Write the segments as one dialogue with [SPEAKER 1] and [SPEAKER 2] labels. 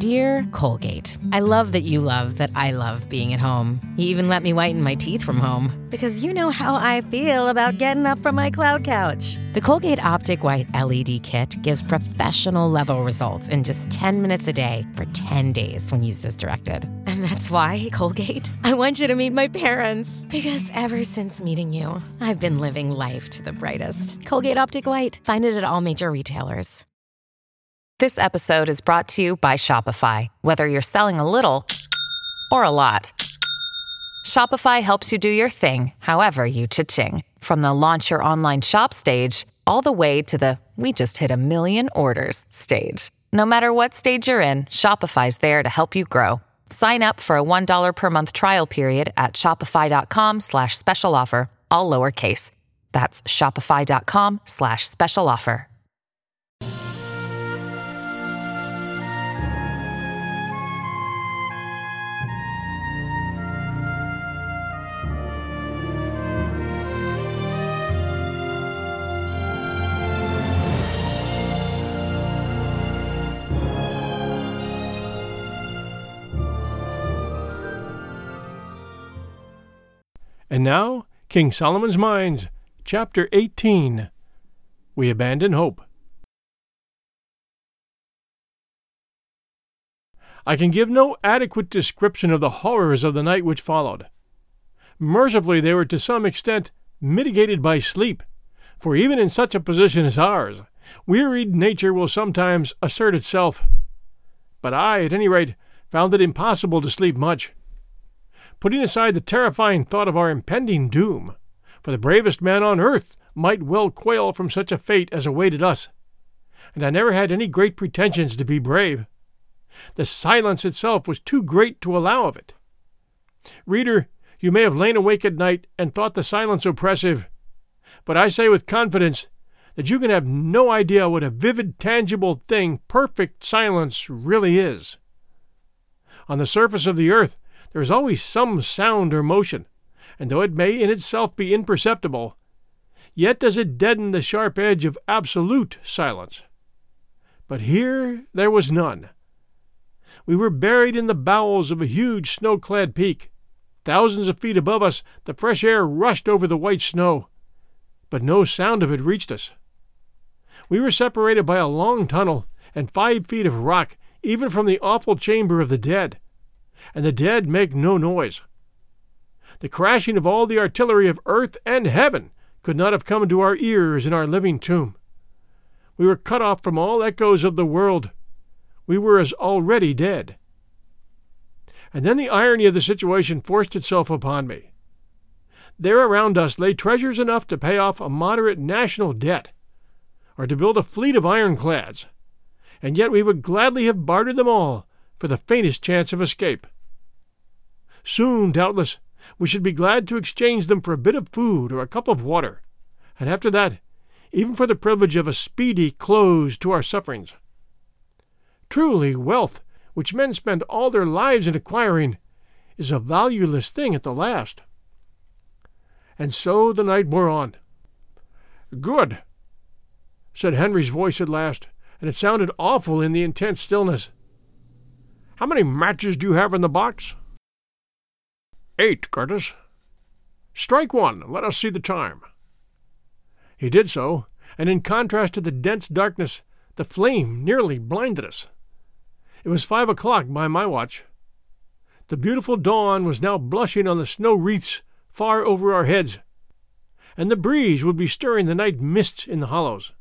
[SPEAKER 1] Dear Colgate, I love that you love that I love being at home. You even let me whiten my teeth from home. Because you know how I feel about getting up from my cloud couch. The Colgate Optic White LED Kit gives professional-level results in just 10 minutes a day for 10 days when used as directed. And that's why, Colgate, I want you to meet my parents. Because ever since meeting you, I've been living life to the brightest. Colgate Optic White. Find it at all major retailers.
[SPEAKER 2] This episode is brought to you by Shopify. Whether you're selling a little or a lot, Shopify helps you do your thing, however you cha-ching. From the launch your online shop stage, all the way to the we just hit 1 million orders stage. No matter what stage you're in, Shopify's there to help you grow. Sign up for a $1 per month trial period at shopify.com/special offer, all lowercase. That's shopify.com/special offer.
[SPEAKER 3] And now, King Solomon's Mines, Chapter 18. We Abandon Hope. I can give no adequate description of the horrors of the night which followed. Mercifully, they were to some extent mitigated by sleep, for even in such a position as ours, wearied nature will sometimes assert itself. But I, at any rate, found it impossible to sleep much. Putting aside the terrifying thought of our impending doom, for the bravest man on earth might well quail from such a fate as awaited us, and I never had any great pretensions to be brave. The silence itself was too great to allow of it. Reader, you may have lain awake at night and thought the silence oppressive, but I say with confidence that you can have no idea what a vivid, tangible thing perfect silence really is. On the surface of the earth, there is always some sound or motion, and though it may in itself be imperceptible, yet does it deaden the sharp edge of absolute silence. But here there was none. We were buried in the bowels of a huge snow-clad peak. Thousands of feet above us the fresh air rushed over the white snow, but no sound of it reached us. We were separated by a long tunnel and 5 feet of rock even from the awful chamber of the dead. And the dead make no noise. The crashing of all the artillery of earth and heaven could not have come to our ears in our living tomb. We were cut off from all echoes of the world. We were as already dead. And then the irony of the situation forced itself upon me. There around us lay treasures enough to pay off a moderate national debt, or to build a fleet of ironclads, and yet we would gladly have bartered them all for the faintest chance of escape. Soon, doubtless, we should be glad to exchange them for a bit of food or a cup of water, and after that, even for the privilege of a speedy close to our sufferings. Truly, wealth, which men spend all their lives in acquiring, is a valueless thing at the last. And so the night wore on. "Good," said Henry's voice at last, and it sounded awful in the intense stillness. "How many matches do you have in the box?" "8, Curtis." "Strike one, and let us see the time." He did so, and in contrast to the dense darkness, the flame nearly blinded us. It was 5 o'clock by my watch. The beautiful dawn was now blushing on the snow wreaths far over our heads, and the breeze would be stirring the night mists in the hollows.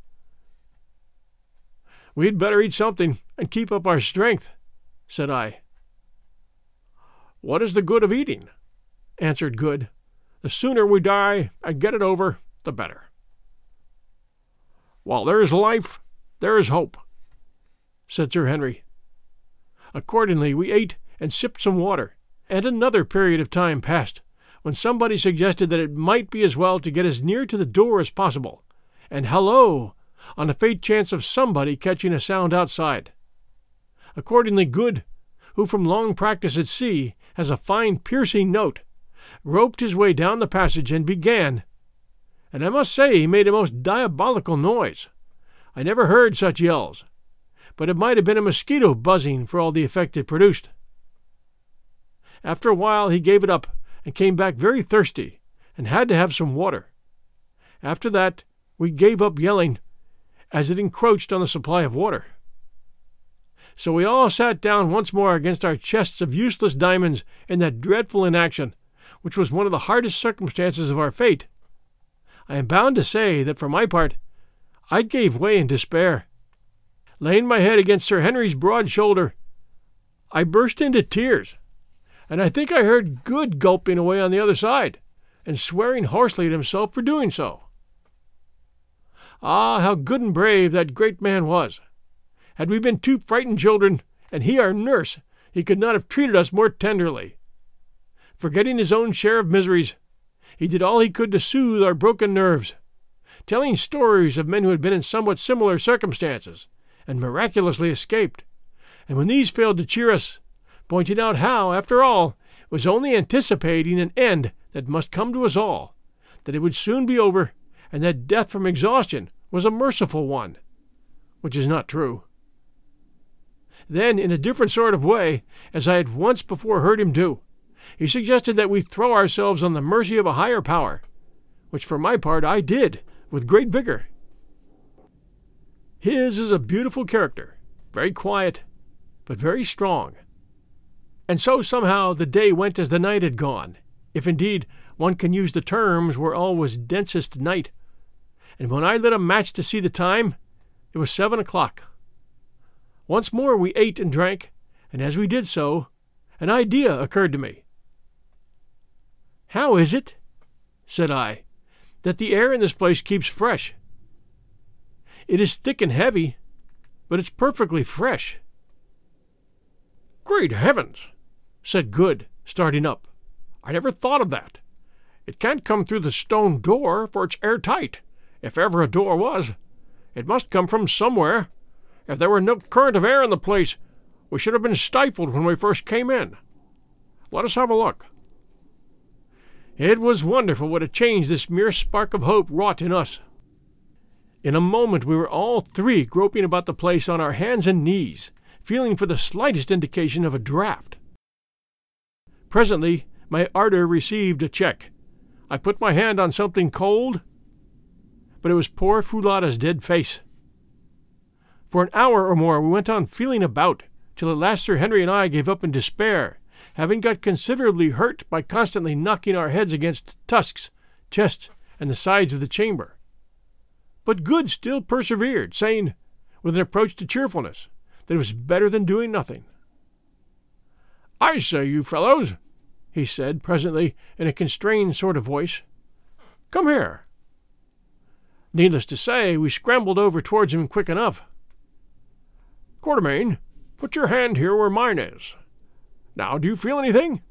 [SPEAKER 3] "We'd better eat something and keep up our strength," said I. "What is the good of eating?" answered Good. "The sooner we die and get it over, the better." "While there is life, there is hope," said Sir Henry. Accordingly, we ate and sipped some water, and another period of time passed, when somebody suggested that it might be as well to get as near to the door as possible, and hallo, on the faint chance of somebody catching a sound outside. Accordingly, Good, who from long practice at sea has a fine piercing note, groped his way down the passage and began, and I must say he made a most diabolical noise. I never heard such yells, but it might have been a mosquito buzzing for all the effect it produced. After a while he gave it up and came back very thirsty and had to have some water. After that we gave up yelling, as it encroached on the supply of water. So we all sat down once more against our chests of useless diamonds in that dreadful inaction, which was one of the hardest circumstances of our fate. I am bound to say that for my part I gave way in despair. Laying my head against Sir Henry's broad shoulder, I burst into tears, and I think I heard Good gulping away on the other side, and swearing hoarsely at himself for doing so. Ah, how good and brave that great man was! Had we been two frightened children, and he our nurse, he could not have treated us more tenderly. Forgetting his own share of miseries, he did all he could to soothe our broken nerves, telling stories of men who had been in somewhat similar circumstances, and miraculously escaped, and when these failed to cheer us, pointing out how, after all, it was only anticipating an end that must come to us all, that it would soon be over, and that death from exhaustion was a merciful one, which is not true. Then, in a different sort of way, as I had once before heard him do, he suggested that we throw ourselves on the mercy of a higher power, which for my part I did, with great vigor. His is a beautiful character, very quiet, but very strong. And so somehow the day went as the night had gone, if indeed one can use the terms where all was densest night. And when I lit a match to see the time, it was 7 o'clock. Once more we ate and drank, and as we did so, an idea occurred to me. "How is it," said I, "that the air in this place keeps fresh? It is thick and heavy, but it's perfectly fresh." "Great heavens!" said Good, starting up. "I never thought of that. It can't come through the stone door, for it's airtight, if ever a door was. It must come from somewhere. If there were no current of air in the place, we should have been stifled when we first came in. Let us have a look." It was wonderful what a change this mere spark of hope wrought in us. In a moment we were all three groping about the place on our hands and knees, feeling for the slightest indication of a draught. Presently my ardor received a check. I put my hand on something cold, but it was poor Foulata's dead face. For an hour or more we went on feeling about, till at last Sir Henry and I gave up in despair, having got considerably hurt by constantly knocking our heads against tusks, chests, and the sides of the chamber. But Good still persevered, saying, with an approach to cheerfulness, that it was better than doing nothing. "I say, you fellows," he said presently in a constrained sort of voice, "come here." Needless to say, we scrambled over towards him quick enough. "Quatermain, put your hand here where mine is. Now, do you feel anything?"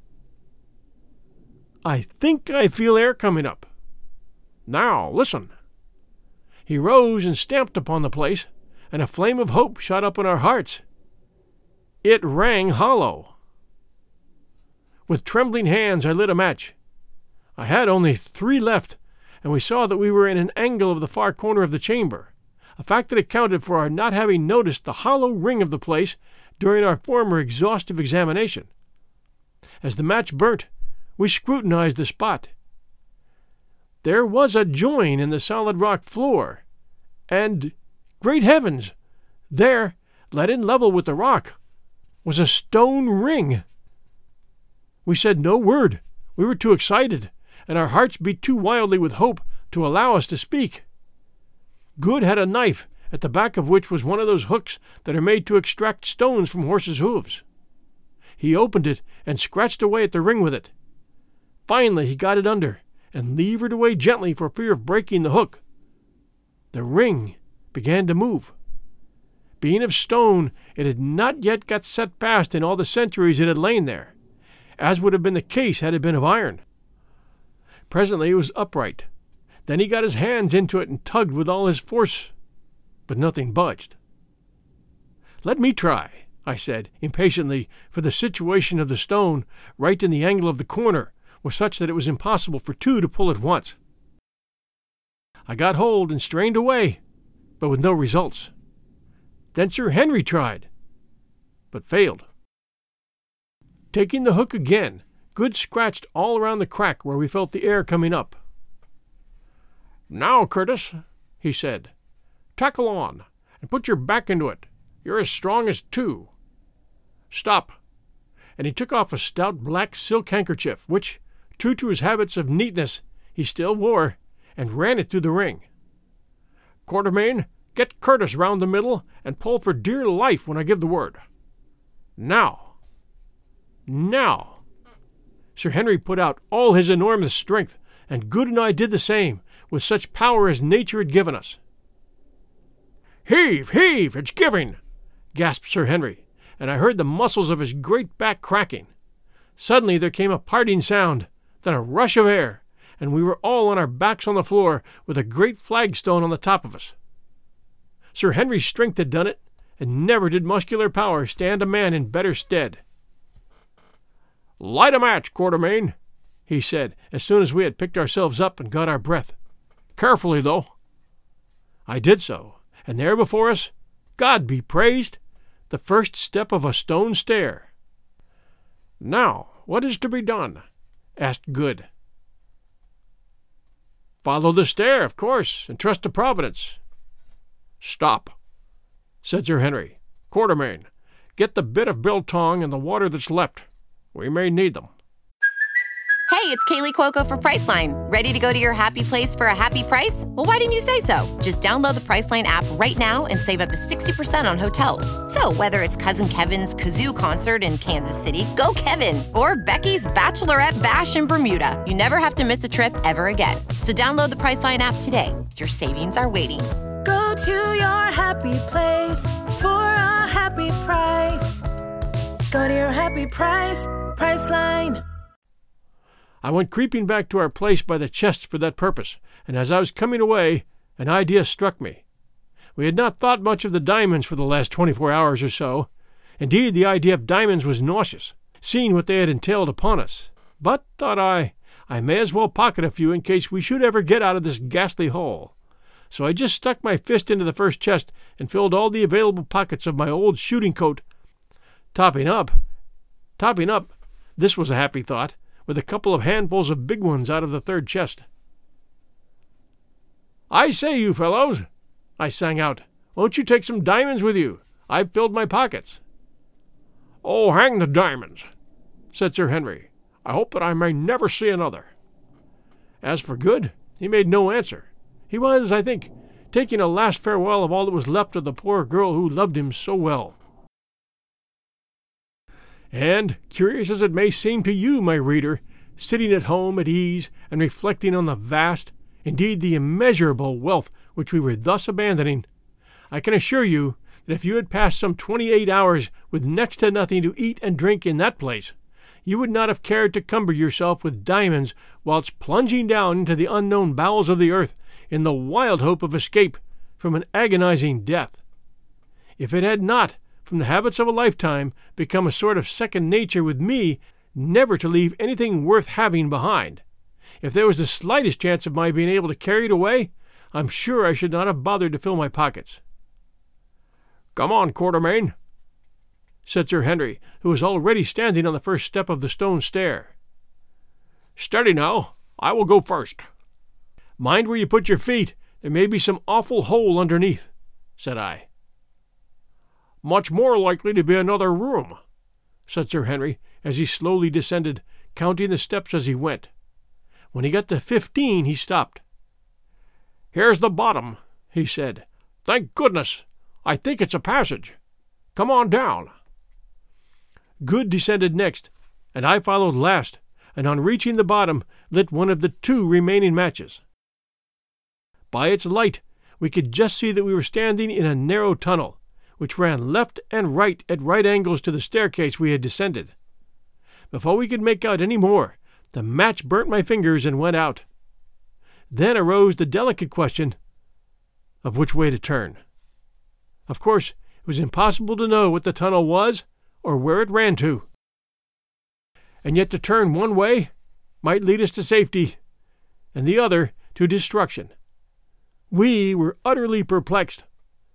[SPEAKER 3] "I think I feel air coming up." "Now, listen." He rose and stamped upon the place, and a flame of hope shot up in our hearts. It rang hollow. With trembling hands I lit a match. I had only 3 left, and we saw that we were in an angle of the far corner of the chamber, a fact that accounted for our not having noticed the hollow ring of the place during our former exhaustive examination. As the match burnt, we scrutinized the spot. There was a join in the solid rock floor, and, great heavens, there, let in level with the rock, was a stone ring. We said no word. We were too excited, and our hearts beat too wildly with hope to allow us to speak. Good had a knife, at the back of which was one of those hooks that are made to extract stones from horses' hooves. He opened it and scratched away at the ring with it. Finally he got it under, and levered away gently for fear of breaking the hook. The ring began to move. Being of stone, it had not yet got set fast in all the centuries it had lain there, as would have been the case had it been of iron. Presently it was upright. Then he got his hands into it and tugged with all his force, but nothing budged. "Let me try," I said impatiently, for the situation of the stone, right in the angle of the corner, was such that it was impossible for 2 to pull at once. I got hold and strained away, but with no results. Then Sir Henry tried, but failed. Taking the hook again, Good scratched all around the crack where we felt the air coming up. "Now, Curtis," he said, "tackle on, and put your back into it. You're as strong as two. Stop." And he took off a stout black silk handkerchief, which, true to his habits of neatness, he still wore, and ran it through the ring. "Quatermain, get Curtis round the middle, and pull for dear life when I give the word. Now! Now!" Sir Henry put out all his enormous strength, and Good and I did the same, with such power as nature had given us. "Heave, heave, it's giving!" gasped Sir Henry, and I heard the muscles of his great back cracking. Suddenly there came a parting sound, then a rush of air, and we were all on our backs on the floor with a great flagstone on the top of us. Sir Henry's strength had done it, and never did muscular power stand a man in better stead. "Light a match, Quatermain," he said, as soon as we had picked ourselves up and got our breath. "Carefully, though." I did so, and there before us, God be praised, the first step of a stone stair. "Now, what is to be done?" asked Good. "Follow the stair, of course, and trust to Providence." "Stop," said Sir Henry. "Quatermain, get the bit of biltong and the water that's left. We may need them."
[SPEAKER 4] Hey, it's Kaylee Cuoco for Priceline. Ready to go to your happy place for a happy price? Well, why didn't you say so? Just download the Priceline app right now and save up to 60% on hotels. So whether it's Cousin Kevin's Kazoo Concert in Kansas City, go Kevin, or Becky's Bachelorette Bash in Bermuda, you never have to miss a trip ever again. So download the Priceline app today. Your savings are waiting.
[SPEAKER 5] Go to your happy place for a happy price. Go to your happy price, Priceline.
[SPEAKER 3] I went creeping back to our place by the chest for that purpose, and as I was coming away, an idea struck me. We had not thought much of the diamonds for the last 24 hours or so. Indeed, the idea of diamonds was nauseous, seeing what they had entailed upon us. But, thought I may as well pocket a few in case we should ever get out of this ghastly hole. So I just stuck my fist into the first chest and filled all the available pockets of my old shooting coat, topping up, this was a happy thought, with a couple of handfuls of big ones out of the third chest. "I say, you fellows," I sang out, "won't you take some diamonds with you? I've filled my pockets." "Oh, hang the diamonds," said Sir Henry. "I hope that I may never see another." As for Good, he made no answer. He was, I think, taking a last farewell of all that was left of the poor girl who loved him so well. And, curious as it may seem to you, my reader, sitting at home at ease and reflecting on the vast, indeed the immeasurable wealth which we were thus abandoning, I can assure you that if you had passed some 28 hours with next to nothing to eat and drink in that place, you would not have cared to cumber yourself with diamonds whilst plunging down into the unknown bowels of the earth in the wild hope of escape from an agonizing death. If it had not, from the habits of a lifetime, become a sort of second nature with me never to leave anything worth having behind, if there was the slightest chance of my being able to carry it away, I'm sure I should not have bothered to fill my pockets. "Come on, Quatermain," said Sir Henry, who was already standing on the first step of the stone stair. "Steady now, I will go first." "Mind where you put your feet, there may be some awful hole underneath," said I. "Much more likely to be another room," said Sir Henry, as he slowly descended, counting the steps as he went. When he got to 15, he stopped. "Here's the bottom," he said. "Thank goodness! I think it's a passage. Come on down." Good descended next, and I followed last, and on reaching the bottom, lit one of the 2 remaining matches. By its light, we could just see that we were standing in a narrow tunnel, which ran left and right at right angles to the staircase we had descended. Before we could make out any more, the match burnt my fingers and went out. Then arose the delicate question of which way to turn. Of course, it was impossible to know what the tunnel was or where it ran to. And yet to turn one way might lead us to safety, and the other to destruction. We were utterly perplexed,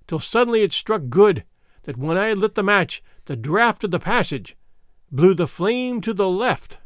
[SPEAKER 3] till suddenly it struck Good that when I had lit the match, the draught of the passage blew the flame to the left.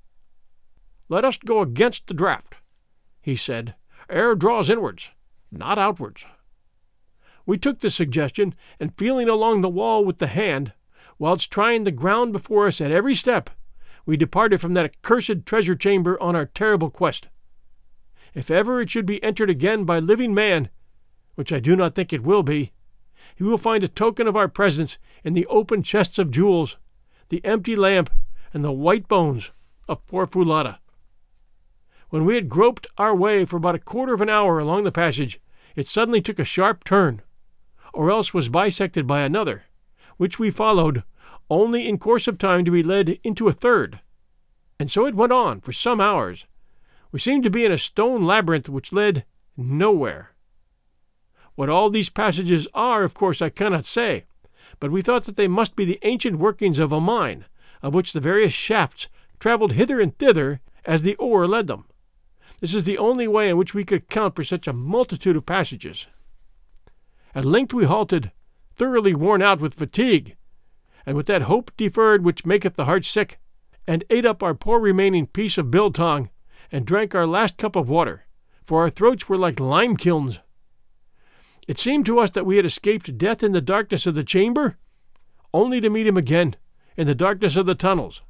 [SPEAKER 3] "Let us go against the draught," he said. "Air draws inwards, not outwards." We took the suggestion, and feeling along the wall with the hand, whilst trying the ground before us at every step, we departed from that accursed treasure chamber on our terrible quest. If ever it should be entered again by living man, which I do not think it will be, he will find a token of our presence in the open chests of jewels, the empty lamp, and the white bones of poor Foulata. When we had groped our way for about a quarter of an hour along the passage, it suddenly took a sharp turn, or else was bisected by another, which we followed, only in course of time to be led into a third. And so it went on for some hours. We seemed to be in a stone labyrinth which led nowhere. What all these passages are, of course, I cannot say, but we thought that they must be the ancient workings of a mine, of which the various shafts travelled hither and thither as the ore led them. This is the only way in which we could account for such a multitude of passages. At length we halted, thoroughly worn out with fatigue, and with that hope deferred which maketh the heart sick, and ate up our poor remaining piece of biltong, and drank our last cup of water, for our throats were like lime kilns. It seemed to us that we had escaped death in the darkness of the chamber, only to meet him again in the darkness of the tunnels.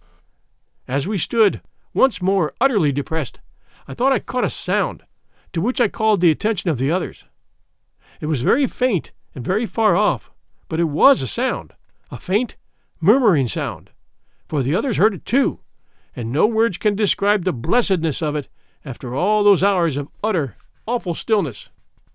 [SPEAKER 3] As we stood, once more utterly depressed, I thought I caught a sound, to which I called the attention of the others. It was very faint and very far off, but it was a sound, a faint, murmuring sound, for the others heard it too, and no words can describe the blessedness of it after all those hours of utter, awful stillness.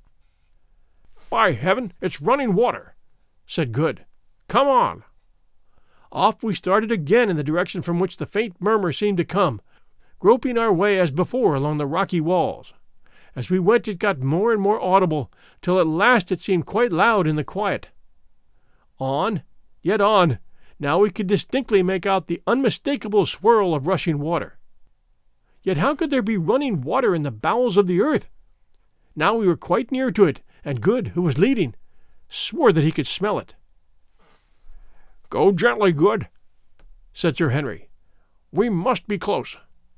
[SPEAKER 3] "By heaven, it's running water," said Good. "Come on." Off we started again in the direction from which the faint murmur seemed to come, groping our way as before along the rocky walls. As we went it got more and more audible, till at last it seemed quite loud in the quiet. On, yet on, now we could distinctly make out the unmistakable swirl of rushing water. Yet how could there be running water in the bowels of the earth? Now we were quite near to it, and Good, who was leading, swore that he could smell it. "Go gently, Good," said Sir Henry. "We must be close."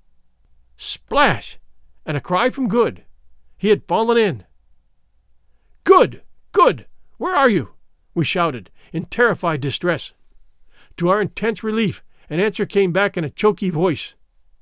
[SPEAKER 3] Splash! And a cry from Good. He had fallen in. "Good! Good! Where are you?" we shouted, in terrified distress. To our intense relief, an answer came back in a choky voice.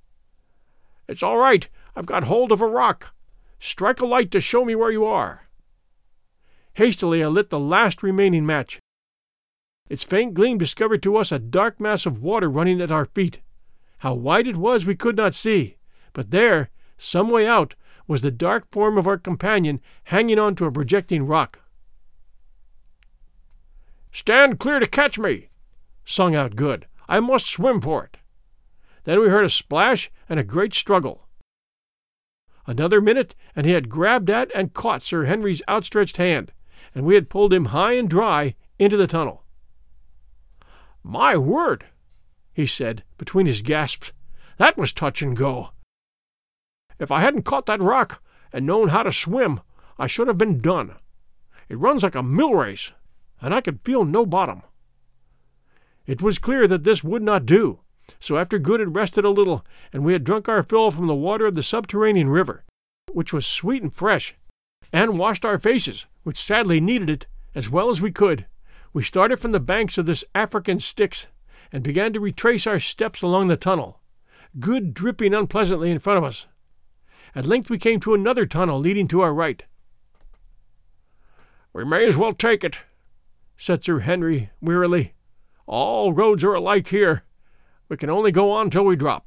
[SPEAKER 3] "It's all right. I've got hold of a rock. Strike a light to show me where you are." Hastily I lit the last remaining match. Its faint gleam discovered to us a dark mass of water running at our feet. How wide it was we could not see, but there, some way out, was the dark form of our companion hanging on to a projecting rock. "Stand clear to catch me," sung out Good. "I must swim for it." Then we heard a splash and a great struggle. Another minute, and he had grabbed at and caught Sir Henry's outstretched hand, and we had pulled him high and dry into the tunnel. "My word," he said, between his gasps, "that was touch and go. If I hadn't caught that rock and known how to swim, I should have been done. It runs like a mill race, and I could feel no bottom." It was clear that this would not do, so after Good had rested a little, and we had drunk our fill from the water of the subterranean river, which was sweet and fresh, and washed our faces, which sadly needed it, as well as we could, we started from the banks of this African Styx, and began to retrace our steps along the tunnel, Good dripping unpleasantly in front of us. At length we came to another tunnel leading to our right. "We may as well take it," said Sir Henry wearily. "All roads are alike here. We can only go on till we drop."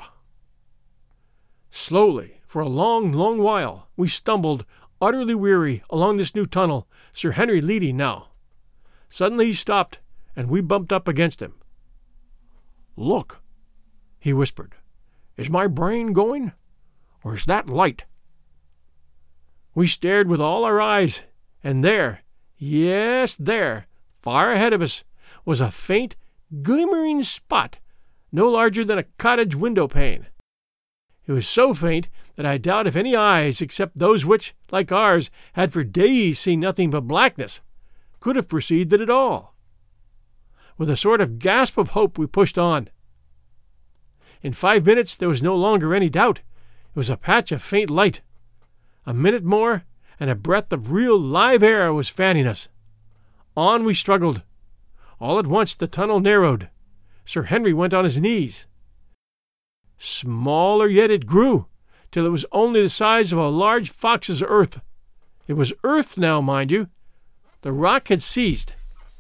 [SPEAKER 3] Slowly, for a long, long while, we stumbled, utterly weary, along this new tunnel, Sir Henry leading now. Suddenly he stopped, and we bumped up against him. "Look," he whispered. "Is my brain going? Or is that light?" We stared with all our eyes, and there, yes, there, far ahead of us, was a faint, glimmering spot, no larger than a cottage window-pane. It was so faint that I doubt if any eyes, except those which, like ours, had for days seen nothing but blackness, could have perceived it at all. With a sort of gasp of hope, we pushed on. In 5 minutes there was no longer any doubt. It was a patch of faint light. A minute more, and a breath of real live air was fanning us. On we struggled. All at once the tunnel narrowed. Sir Henry went on his knees. Smaller yet it grew, till it was only the size of a large fox's earth. It was earth now, mind you. The rock had seized.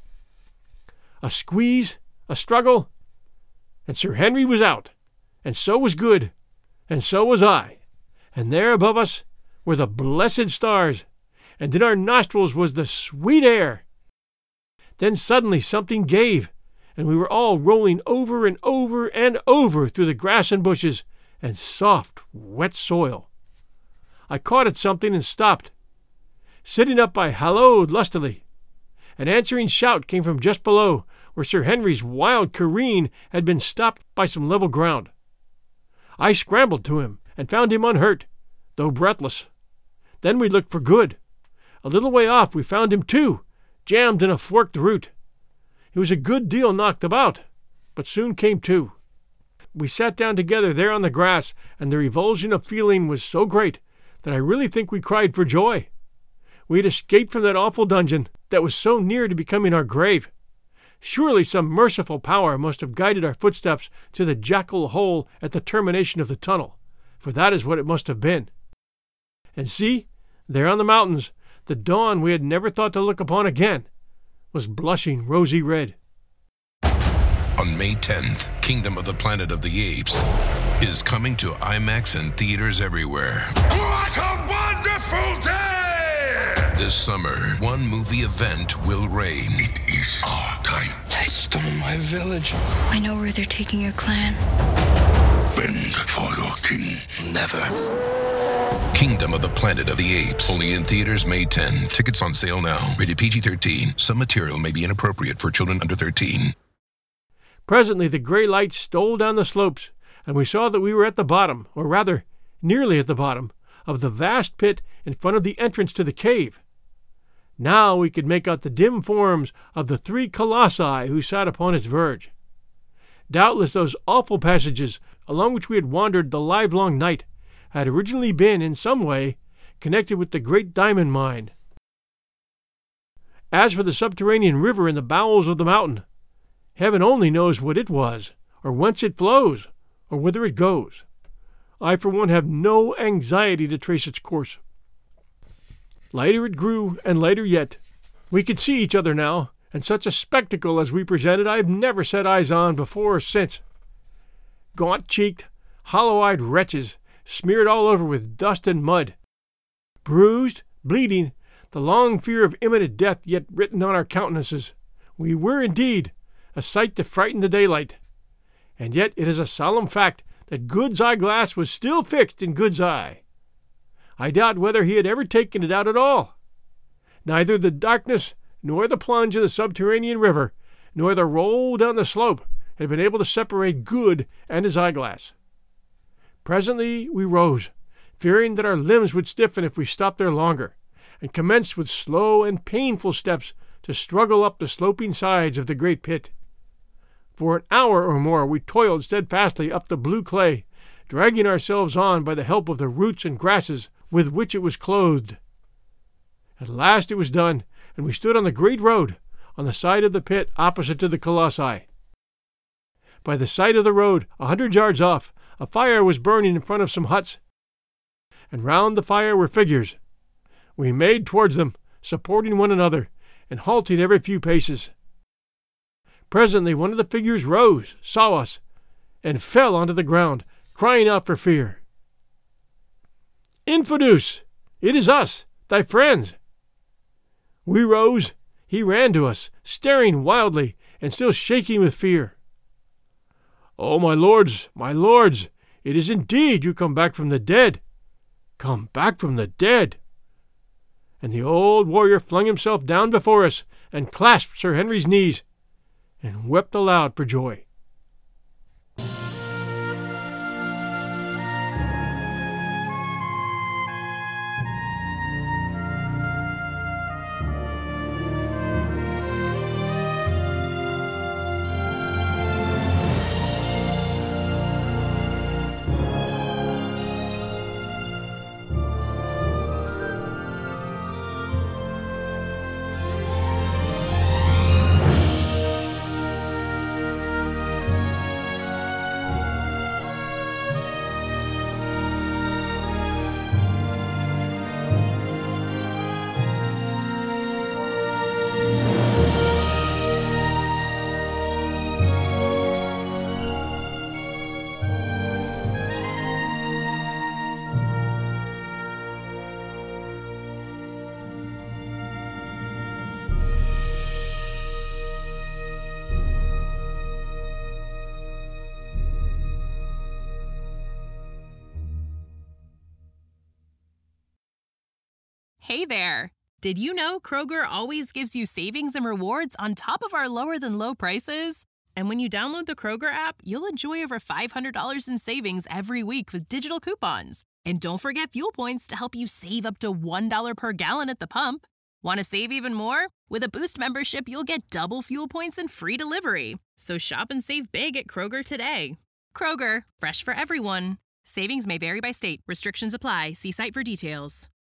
[SPEAKER 3] A squeeze, a struggle, and Sir Henry was out, and so was good, and so was I, and there above us were the blessed stars, and in our nostrils was the sweet air. Then suddenly something gave, and we were all rolling over and over and over through the grass and bushes and soft, wet soil. I caught at something and stopped. Sitting up, I halloed lustily. An answering shout came from just below, where Sir Henry's wild career had been stopped by some level ground. I scrambled to him and found him unhurt, though breathless. Then we looked for good. A little way off we found him too, jammed in a forked root. He was a good deal knocked about, but soon came to. We sat down together there on the grass, and the revulsion of feeling was so great that I really think we cried for joy. We had escaped from that awful dungeon that was so near to becoming our grave. Surely some merciful power must have guided our footsteps to the jackal hole at the termination of the tunnel, for that is what it must have been. And see, there on the mountains, the dawn we had never thought to look upon again was blushing rosy red.
[SPEAKER 6] On May 10th, Kingdom of the Planet of the Apes is coming to IMAX and theaters everywhere.
[SPEAKER 7] What a wonderful day!
[SPEAKER 6] This summer, one movie event will reign.
[SPEAKER 7] It is our time.
[SPEAKER 8] They stole my village.
[SPEAKER 9] I know where they're taking your clan.
[SPEAKER 7] Bend for your king.
[SPEAKER 8] Never.
[SPEAKER 6] Kingdom of the Planet of the Apes. Only in theaters May 10. Tickets on sale now. Rated PG-13. Some material may be inappropriate for children under 13.
[SPEAKER 3] Presently the gray light stole down the slopes, and we saw that we were at the bottom, or rather, nearly at the bottom, of the vast pit in front of the entrance to the cave. Now we could make out the dim forms of the 3 colossi who sat upon its verge. Doubtless those awful passages along which we had wandered the livelong night had originally been, in some way, connected with the great diamond mine. As for the subterranean river in the bowels of the mountain, heaven only knows what it was, or whence it flows, or whither it goes. I, for one, have no anxiety to trace its course. Lighter it grew, and lighter yet. We could see each other now, and such a spectacle as we presented I have never set eyes on before or since. Gaunt-cheeked, hollow-eyed wretches, smeared all over with dust and mud. Bruised, bleeding, the long fear of imminent death yet written on our countenances. We were, indeed, a sight to frighten the daylight. And yet it is a solemn fact that Good's eyeglass was still fixed in Good's eye. I doubt whether he had ever taken it out at all. Neither the darkness, nor the plunge in the subterranean river, nor the roll down the slope had been able to separate Good and his eyeglass. Presently we rose, fearing that our limbs would stiffen if we stopped there longer, and commenced with slow and painful steps to struggle up the sloping sides of the great pit. For an hour or more we toiled steadfastly up the blue clay, dragging ourselves on by the help of the roots and grasses with which it was clothed. At last it was done, and we stood on the great road, on the side of the pit opposite to the colossi. By the side of the road, 100 yards off, a fire was burning in front of some huts, and round the fire were figures. We made towards them, supporting one another, and halting every few paces. Presently one of the figures rose, saw us, and fell onto the ground, crying out for fear. "Infidus! It is us, thy friends!" We rose. He ran to us, staring wildly, and still shaking with fear. "Oh, my lords, it is indeed you come back from the dead. Come back from the dead." And the old warrior flung himself down before us, and clasped Sir Henry's knees, and wept aloud for joy.
[SPEAKER 10] Hey there! Did you know Kroger always gives you savings and rewards on top of our lower-than-low prices? And when you download the Kroger app, you'll enjoy over $500 in savings every week with digital coupons. And don't forget fuel points to help you save up to $1 per gallon at the pump. Want to save even more? With a Boost membership, you'll get double fuel points and free delivery. So shop and save big at Kroger today. Kroger, fresh for everyone. Savings may vary by state. Restrictions apply. See site for details.